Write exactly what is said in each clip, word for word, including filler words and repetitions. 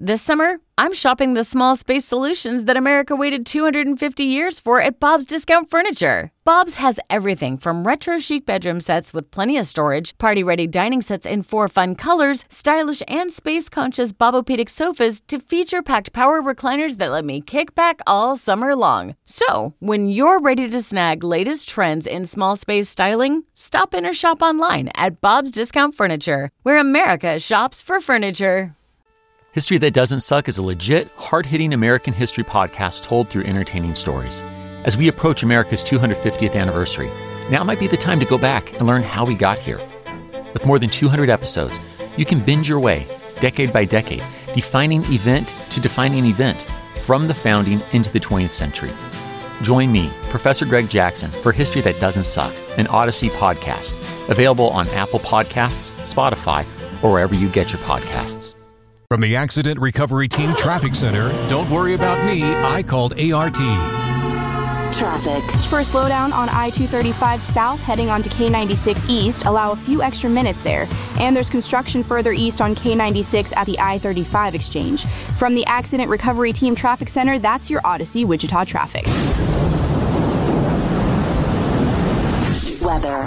This summer, I'm shopping the small space solutions that America waited two hundred fifty years for at Bob's Discount Furniture. Bob's has everything from retro chic bedroom sets with plenty of storage, party-ready dining sets in four fun colors, stylish and space-conscious Bobopedic sofas to feature-packed power recliners that let me kick back all summer long. So, when you're ready to snag latest trends in small space styling, stop in or shop online at Bob's Discount Furniture, where America shops for furniture. History That Doesn't Suck is a legit, hard-hitting American history podcast told through entertaining stories. As we approach America's two hundred fiftieth anniversary, now might be the time to go back and learn how we got here. With more than two hundred episodes, you can binge your way, decade by decade, defining event to defining event, from the founding into the twentieth century. Join me, Professor Greg Jackson, for History That Doesn't Suck, an Odyssey podcast, available on Apple Podcasts, Spotify, or wherever you get your podcasts. From the Accident Recovery Team Traffic Center, don't worry about me, I called A R T. Traffic. For a slowdown on I two thirty-five south heading onto K ninety-six east, allow a few extra minutes there. And there's construction further east on K ninety-six at the I thirty-five exchange. From the Accident Recovery Team Traffic Center, that's your Odyssey Wichita traffic. Weather.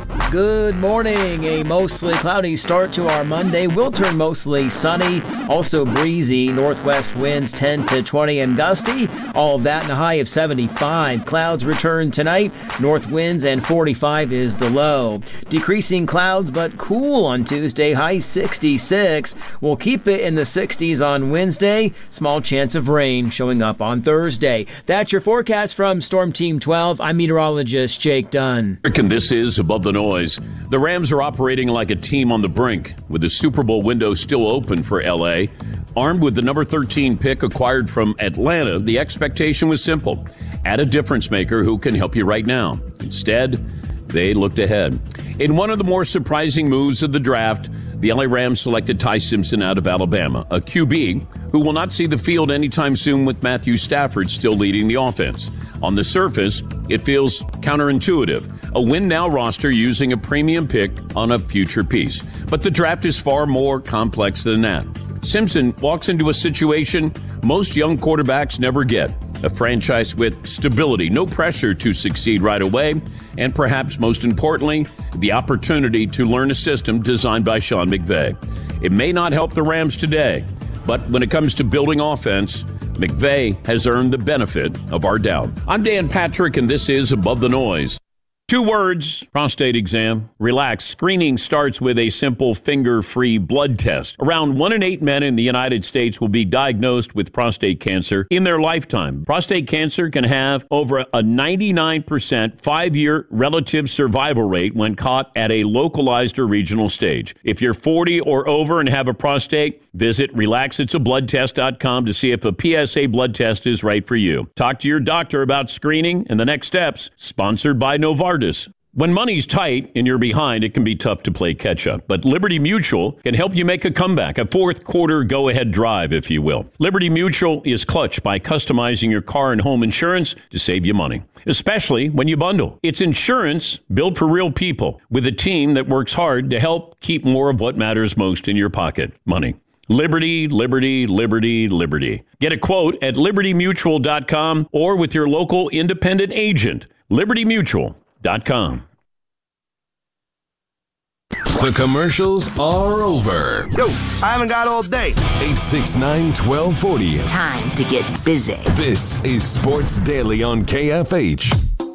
Good morning. A mostly cloudy start to our Monday. Will turn mostly sunny, also breezy. Northwest winds ten to twenty and gusty. All of that in a high of seventy-five. Clouds return tonight. North winds and forty-five is the low. Decreasing clouds but cool on Tuesday. High sixty-six. We'll keep it in the sixties on Wednesday. Small chance of rain showing up on Thursday. That's your forecast from Storm Team twelve. I'm meteorologist Jake Dunn. And this is Above the Noise. The Rams are operating like a team on the brink, with the Super Bowl window still open for L A. Armed with the number thirteen pick acquired from Atlanta, the expectation was simple. Add a difference maker who can help you right now. Instead, they looked ahead. In one of the more surprising moves of the draft, the L A Rams selected Ty Simpson out of Alabama, a Q B who will not see the field anytime soon with Matthew Stafford still leading the offense. On the surface, it feels counterintuitive. A win-now roster using a premium pick on a future piece. But the draft is far more complex than that. Simpson walks into a situation most young quarterbacks never get. A franchise with stability, no pressure to succeed right away, and perhaps most importantly, the opportunity to learn a system designed by Sean McVay. It may not help the Rams today, but when it comes to building offense, McVay has earned the benefit of our doubt. I'm Dan Patrick, and this is Above the Noise. Two words, prostate exam. Relax. Screening starts with a simple finger-free blood test. Around one in eight men in the United States will be diagnosed with prostate cancer in their lifetime. Prostate cancer can have over a ninety-nine percent five-year relative survival rate when caught at a localized or regional stage. If you're forty or over and have a prostate, visit relax it's a blood test dot com to see if a P S A blood test is right for you. Talk to your doctor about screening and the next steps. Sponsored by Novartis. When money's tight and you're behind, it can be tough to play catch-up. But Liberty Mutual can help you make a comeback, a fourth-quarter go-ahead drive, if you will. Liberty Mutual is clutch by customizing your car and home insurance to save you money, especially when you bundle. It's insurance built for real people with a team that works hard to help keep more of what matters most in your pocket, money. Liberty, liberty, liberty, liberty. Get a quote at liberty mutual dot com or with your local independent agent. liberty mutual dot com. The commercials are over. Yo, I haven't got all day. eight six nine, one two four zero. Time to get busy. This is Sports Daily on K F H.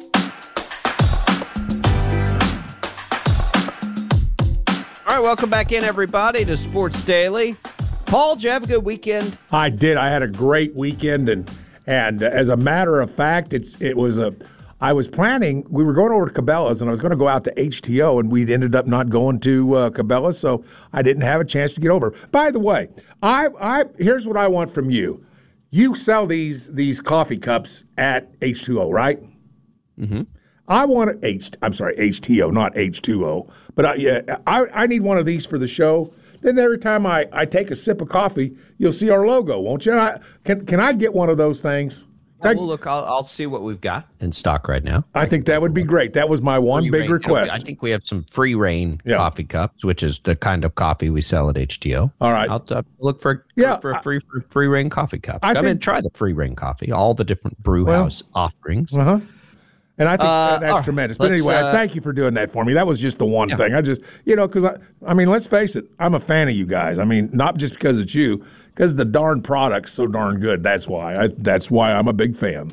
All right, welcome back in, everybody, to Sports Daily. Paul, did you have a good weekend? I did. I had a great weekend, and and as a matter of fact, it's it was a. I was planning. We were going over to Cabela's, and I was going to go out to H T O, and we ended up not going to uh, Cabela's, so I didn't have a chance to get over. By the way, I I here's what I want from you. You sell these these coffee cups at H two O, right? Mm-hmm. I want H. I'm sorry, H T O, not H two O. But I, yeah, I I need one of these for the show. Then every time I, I take a sip of coffee, you'll see our logo, won't you? I, can can I get one of those things? Thank- well, look, I'll, I'll see what we've got in stock right now. I think that would be great. That was my one Free big rain- request. I think we have some free rain Yeah. coffee cups, which is the kind of coffee we sell at H T O. All right. I'll uh, look for Yeah, look for a free for free rain coffee cup. I I, mean, think- try the free rain coffee, all the different brew Well, house offerings. Uh-huh. And I think Uh, that's all right. tremendous. But Let's, anyway, uh, thank you for doing that for me. That was just the one Yeah. thing. I just, you know, because I, I mean, let's face it, I'm a fan of you guys. I mean, not just because it's you, because the darn product's so darn good. That's why. I, that's why I'm a big fan.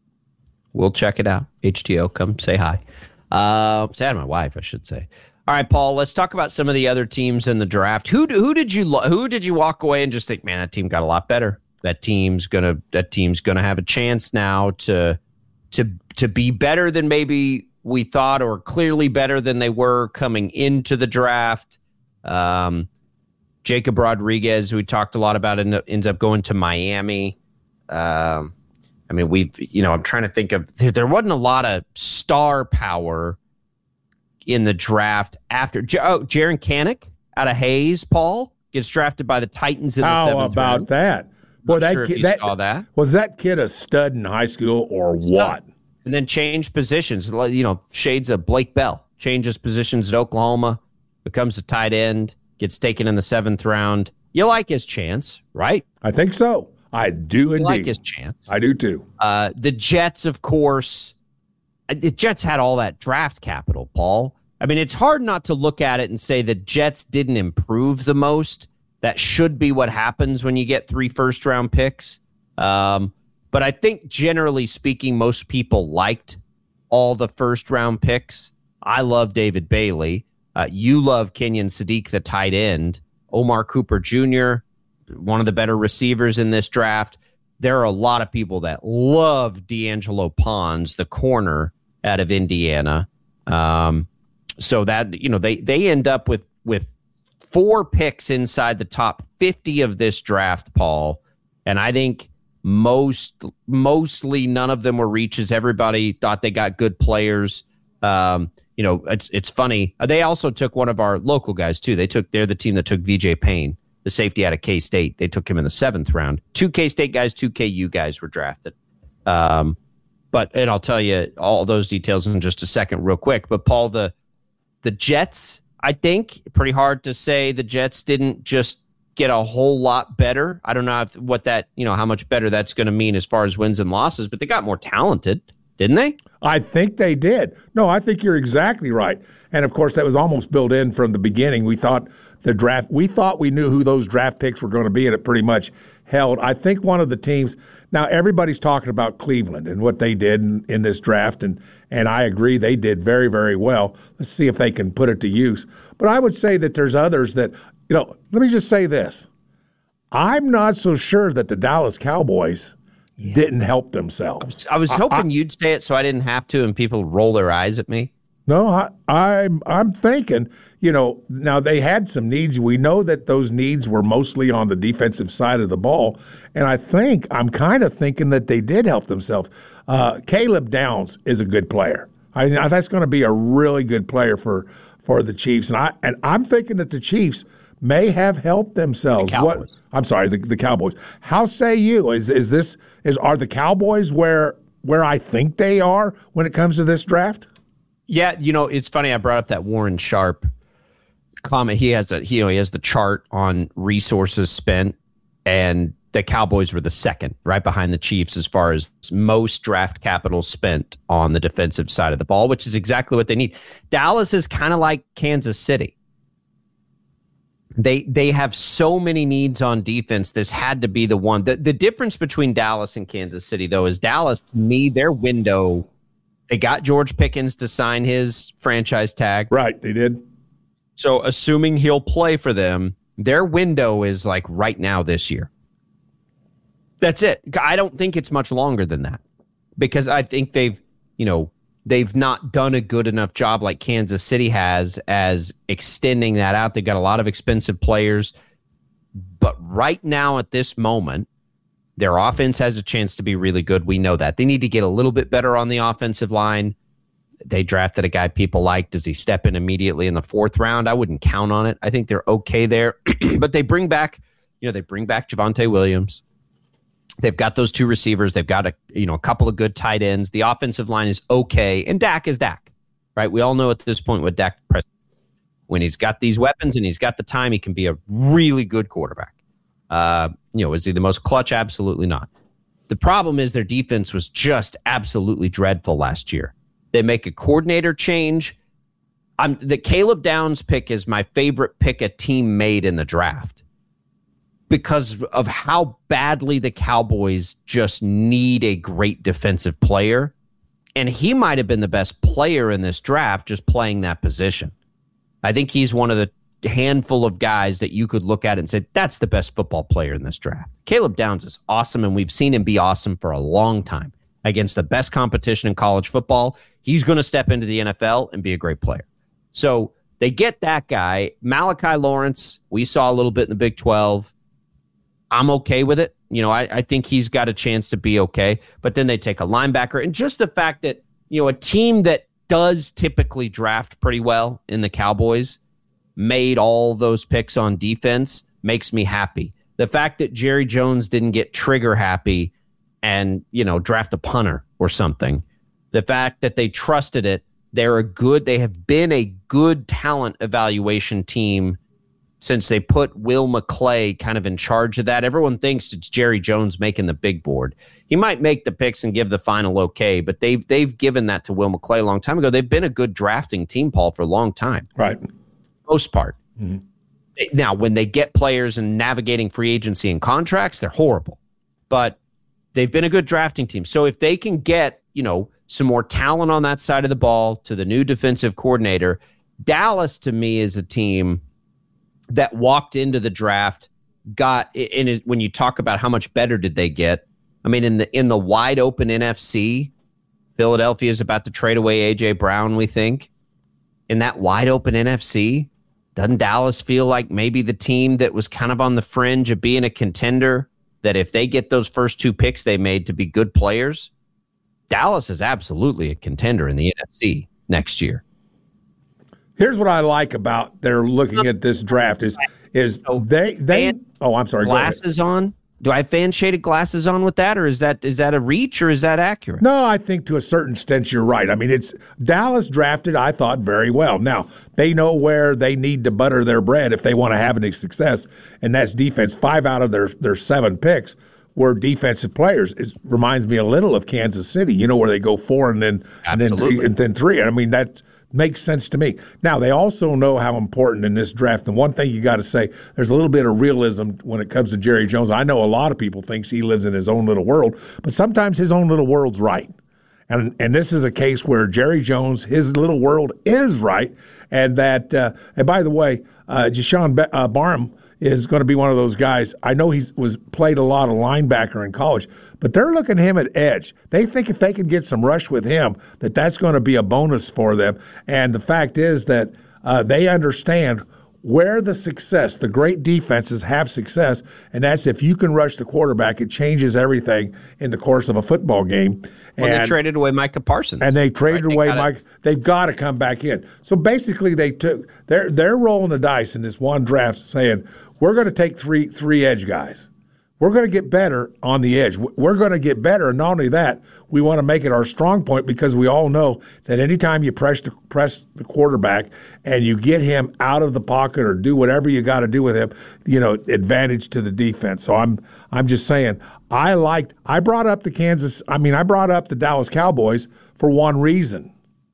We'll check it out. H T O, come say hi. Uh, say hi to my wife, I should say. All right, Paul. Let's talk about some of the other teams in the draft. Who who did you lo- who did you walk away and just think, man, that team got a lot better. That team's gonna that team's gonna have a chance now to to to be better than maybe we thought, or clearly better than they were coming into the draft. Um, Jacob Rodriguez, who we talked a lot about, end up, ends up going to Miami. Um, I mean, we've, you know, I'm trying to think of, there, there wasn't a lot of star power in the draft after. Oh, Jaron Kanak out of Hayes, Paul, gets drafted by the Titans in the How seventh about round. that? Boy, Not that sure if kid, you that, saw that. Was that kid a stud in high school or what? And then changed positions, you know, shades of Blake Bell, changes positions at Oklahoma, becomes a tight end, gets taken in the seventh round. You like his chance, right? I think so. I do You indeed. like his chance. I do too. Uh, the Jets, of course, the Jets had all that draft capital, Paul. I mean, it's hard not to look at it and say the Jets didn't improve the most. That should be what happens when you get three first-round picks. Um, but I think, generally speaking, most people liked all the first-round picks. I love David Bailey. Uh, you love Kenyon Sadiq, the tight end. Omar Cooper Junior, one of the better receivers in this draft. There are a lot of people that love D'Angelo Pons, the corner out of Indiana. Um, so that, you know, they they end up with with four picks inside the top fifty of this draft, Paul. And I think most mostly none of them were reaches. Everybody thought they got good players. Um, you know, it's it's funny. They also took one of our local guys too. They took they're the team that took V J Payne, the safety out of K-State. They took him in the seventh round. Two K-State guys, two K U guys were drafted. Um, but and I'll tell you all those details in just a second, real quick. But Paul, the the Jets, I think pretty hard to say the Jets didn't just get a whole lot better. I don't know if, what that you know how much better that's going to mean as far as wins and losses, but they got more talented, didn't they? I think they did. No, I think you're exactly right. And of course, that was almost built in from the beginning. We thought the draft, we thought we knew who those draft picks were going to be, and it pretty much held. I think one of the teams, now everybody's talking about Cleveland and what they did in, in this draft, and, and I agree they did very, very well. Let's see if they can put it to use. But I would say that there's others that, you know, let me just say this. I'm not so sure that the Dallas Cowboys Yeah. didn't help themselves. I was hoping I, I, you'd say it so I didn't have to, and people roll their eyes at me. No, I, I'm I'm thinking, you know, now they had some needs. We know that those needs were mostly on the defensive side of the ball, and I think I'm kind of thinking that they did help themselves. Uh, Caleb Downs is a good player. I, I that's going to be a really good player for for the Chiefs, and I and I'm thinking that the Chiefs may have helped themselves. The what I'm sorry, the, the Cowboys. How say you? Is is this is are the Cowboys where where I think they are when it comes to this draft? Yeah, you know, it's funny. I brought up that Warren Sharp comment. He has a he, you know, he has the chart on resources spent, and the Cowboys were the second, right behind the Chiefs, as far as most draft capital spent on the defensive side of the ball, which is exactly what they need. Dallas is kind of like Kansas City. They they have so many needs on defense. This had to be the one. The, the difference between Dallas and Kansas City, though, is Dallas, to me, their window, they got George Pickens to sign his franchise tag. Right, they did. So assuming he'll play for them, their window is like right now this year. That's it. I don't think it's much longer than that, because I think they've, you know, they've not done a good enough job like Kansas City has as extending that out. They've got a lot of expensive players. But right now at this moment, their offense has a chance to be really good. We know that. They need to get a little bit better on the offensive line. They drafted a guy people like. Does he step in immediately in the fourth round? I wouldn't count on it. I think they're okay there. But they bring back, you know, they bring back Javonte Williams. They've got those two receivers. They've got a you know a couple of good tight ends. The offensive line is okay, and Dak is Dak, right? We all know at this point what Dak Prescott. When he's got these weapons and he's got the time, he can be a really good quarterback. Uh, you know, is he the most clutch? Absolutely not. The problem is their defense was just absolutely dreadful last year. They make a coordinator change. I'm, the Caleb Downs pick is my favorite pick a team made in the draft because of how badly the Cowboys just need a great defensive player. And he might have been the best player in this draft just playing that position. I think he's one of the handful of guys that you could look at and say, that's the best football player in this draft. Caleb Downs is awesome, and we've seen him be awesome for a long time. Against the best competition in college football, he's going to step into the N F L and be a great player. So they get that guy. Malachi Lawrence, we saw a little bit in the Big twelve. I'm okay with it. You know, I, I think he's got a chance to be okay. But then they take a linebacker. And just the fact that, you know, a team that does typically draft pretty well in the Cowboys made all those picks on defense makes me happy. The fact that Jerry Jones didn't get trigger happy and, you know, draft a punter or something. The fact that they trusted it. They're a good, they have been a good talent evaluation team since they put Will McClay kind of in charge of that. Everyone thinks it's Jerry Jones making the big board. He might make the picks and give the final okay, but they've they've given that to Will McClay a long time ago. They've been a good drafting team, Paul, for a long time. Right. Most part. Mm-hmm. Now, when they get players and navigating free agency and contracts, they're horrible. But they've been a good drafting team. So if they can get, you know, some more talent on that side of the ball to the new defensive coordinator, Dallas, to me, is a team that walked into the draft, got in it, when you talk about how much better did they get. I mean, in the in the wide open N F C, Philadelphia is about to trade away A J Brown, we think. In that wide open N F C, doesn't Dallas feel like maybe the team that was kind of on the fringe of being a contender, that if they get those first two picks they made to be good players, Dallas is absolutely a contender in the N F C next year. Here's what I like about they're looking at this draft is is they they oh I'm sorry glasses on. Do I have fan shaded glasses on with that, or is that is that a reach, or is that accurate? No, I think to a certain extent you're right. I mean, it's Dallas drafted, I thought, very well. Now they know where they need to butter their bread if they want to have any success, and that's defense. Five out of their their seven picks were defensive players. It reminds me a little of Kansas City, you know, where they go four and then and then three, and then three. I mean, that makes sense to me. Now, they also know how important in this draft. And one thing you got to say, there's a little bit of realism when it comes to Jerry Jones. I know a lot of people thinks he lives in his own little world, but sometimes his own little world's right. And and this is a case where Jerry Jones, his little world is right. And that, uh, and by the way, uh, Jashawn Be- uh, Barham is going to be one of those guys. I know he's was played a lot of linebacker in college, but they're looking at him at edge. They think if they can get some rush with him, that that's going to be a bonus for them. And the fact is that uh, they understand where the success, the great defenses have success, and that's if you can rush the quarterback, it changes everything in the course of a football game. Well, and they traded away Micah Parsons. And they traded right? away they Mike. They've got to come back in. So basically they took they're they're rolling the dice in this one draft saying, we're going to take three three edge guys. We're going to get better on the edge. We're going to get better. And not only that, we want to make it our strong point because we all know that anytime you press the, press the quarterback and you get him out of the pocket or do whatever you got to do with him, you know, advantage to the defense. So I'm I'm just saying, I liked – I brought up the Kansas – I mean, I brought up the Dallas Cowboys for one reason.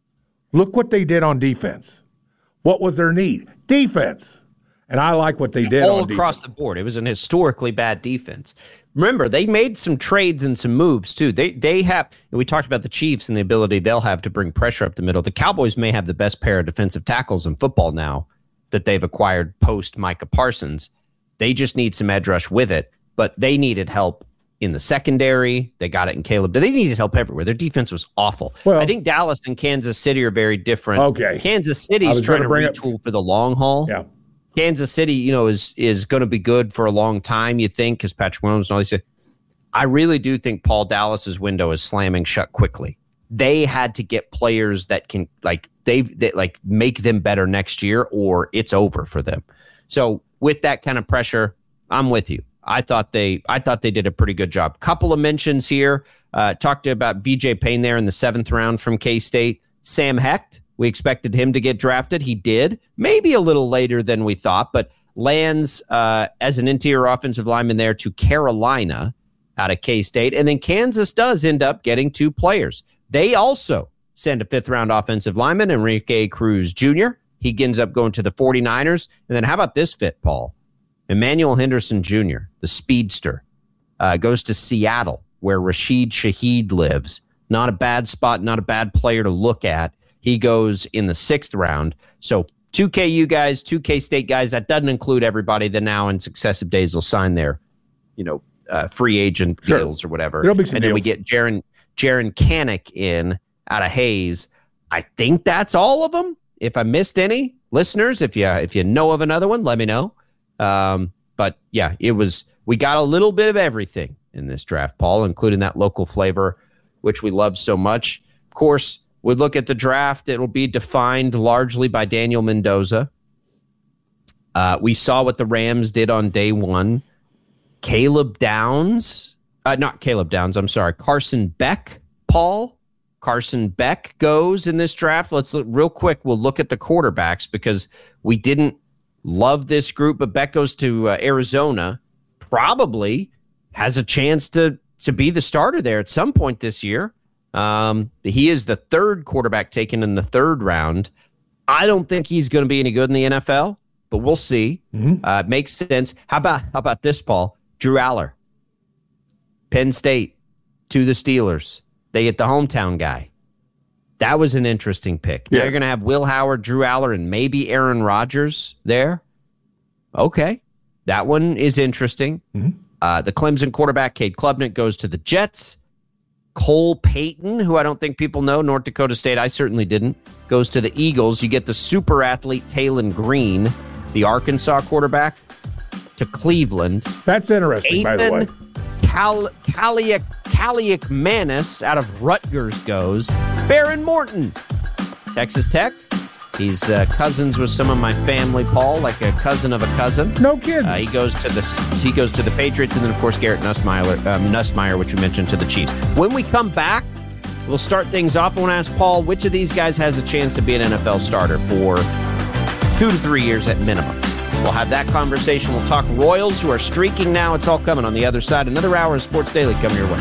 Look what they did on defense. What was their need? Defense. And I like what they did all on across defense. the board. It was an historically bad defense. Remember, they made some trades and some moves too. They they have. We talked about the Chiefs and the ability they'll have to bring pressure up the middle. The Cowboys may have the best pair of defensive tackles in football now that they've acquired post Micah Parsons. They just need some edge rush with it, but they needed help in the secondary. They got it in Caleb. They needed help everywhere. Their defense was awful. Well, I think Dallas and Kansas City are very different. Okay, Kansas City's trying to retool up, for the long haul. Yeah. Kansas City, you know, is is going to be good for a long time, you think, because Patrick Mahomes and all these. I really do think Paul Dallas's window is slamming shut quickly. They had to get players that can like they've that like make them better next year, or it's over for them. So with that kind of pressure, I'm with you. I thought they I thought they did a pretty good job. Couple of mentions here. Uh, talked about B J Payne there in the seventh round from K-State. Sam Hecht, we expected him to get drafted. He did. Maybe a little later than we thought, but lands uh, as an interior offensive lineman there to Carolina out of K-State. And then Kansas does end up getting two players. They also send a fifth-round offensive lineman, Enrique Cruz Junior He ends up going to the 49ers. And then how about this fit, Paul? Emmanuel Henderson Junior, the speedster, uh, goes to Seattle, where Rashid Shaheed lives. Not a bad spot, not a bad player to look at. He goes in the sixth round. So two K U guys, two K-State guys. That doesn't include everybody that now in successive days will sign their, you know, uh, free agent sure. deals or whatever. There'll be some and deals. then we get Jaron, Jaron Kanik in out of Hayes. I think that's all of them. If I missed any, listeners, if you if you know of another one, let me know. Um, but yeah, it was, we got a little bit of everything in this draft, Paul, including that local flavor, which we love so much. Of course, we look at the draft. It'll be defined largely by Daniel Mendoza. Uh, we saw what the Rams did on day one. Caleb Downs, uh, not Caleb Downs, I'm sorry, Carson Beck, Paul. Carson Beck goes in this draft. Let's look real quick. We'll look at the quarterbacks because we didn't love this group, but Beck goes to uh, Arizona. Probably has a chance to to be the starter there at some point this year. Um, he is the third quarterback taken in the third round. I don't think he's going to be any good in the N F L, but we'll see. Mm-hmm. Uh, makes sense. How about how about this, Paul? Drew Aller, Penn State to the Steelers. They get the hometown guy. That was an interesting pick. Yes. Now you're going to have Will Howard, Drew Aller, and maybe Aaron Rodgers there. Okay. That one is interesting. Mm-hmm. Uh, the Clemson quarterback, Cade Klubnik, goes to the Jets. Cole Payton, who I don't think people know, North Dakota State, I certainly didn't, goes to the Eagles. You get the super athlete Taylon Green, the Arkansas quarterback, to Cleveland. That's interesting, Ethan by the way. Cal- Kaliak Kaliak Manis out of Rutgers goes. Baron Morton, Texas Tech. He's uh, cousins with some of my family, Paul, like a cousin of a cousin. No kidding. Uh, he goes to the he goes to the Patriots, and then of course Garrett Nussmeier, um, Nussmeier, which we mentioned, to the Chiefs. When we come back, we'll start things off. I want to ask Paul, which of these guys has a chance to be an N F L starter for two to three years at minimum? We'll have that conversation. We'll talk Royals, who are streaking now. It's all coming on the other side. Another hour of Sports Daily coming your way.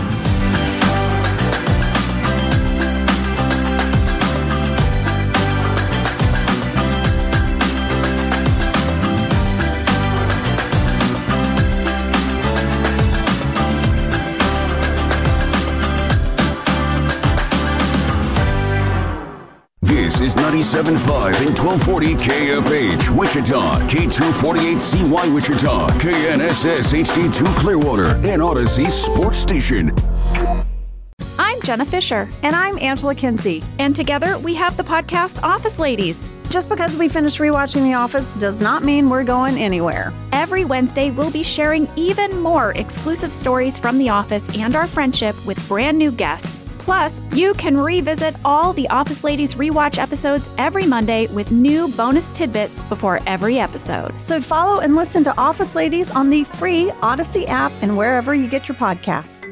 This is ninety-seven point five and twelve forty K F H, Wichita, K two forty-eight C Y Wichita, K N S S H D two Clearwater, and Odyssey Sports Station. I'm Jenna Fisher. And I'm Angela Kinsey. And together we have the podcast Office Ladies. Just because we finished rewatching The Office does not mean we're going anywhere. Every Wednesday, we'll be sharing even more exclusive stories from The Office and our friendship with brand new guests. Plus, you can revisit all the Office Ladies rewatch episodes every Monday with new bonus tidbits before every episode. So follow and listen to Office Ladies on the free Odyssey app and wherever you get your podcasts.